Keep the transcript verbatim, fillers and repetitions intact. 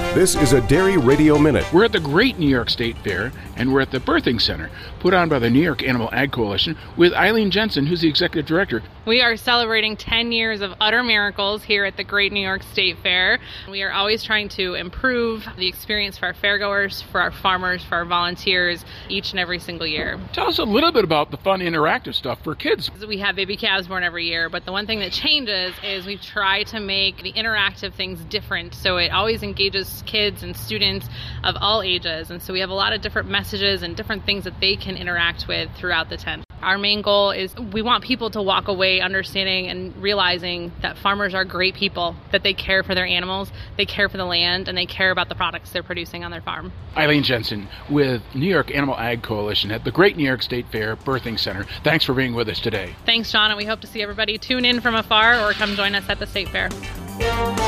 This is a Dairy Radio Minute. We're at the Great New York State Fair, and we're at the Birthing Center, put on by the New York Animal Ag Coalition, with Eileen Jensen, who's the executive director. We are celebrating ten years of utter miracles here at the Great New York State Fair. We are always trying to improve the experience for our fairgoers, for our farmers, for our volunteers, each and every single year. Tell us a little bit about the fun interactive stuff for kids. We have baby calves born every year, but the one thing that changes is we try to make the interactive things different, so it always engages kids and students of all ages, and so we have a lot of different messages and different things that they can interact with throughout the tent. Our main goal is we want people to walk away understanding and realizing that farmers are great people, that they care for their animals, they care for the land, and they care about the products they're producing on their farm. Eileen Jensen with New York Animal Ag Coalition at the Great New York State Fair Birthing Center. Thanks for being with us today. Thanks, John, and we hope to see everybody tune in from afar or come join us at the State Fair.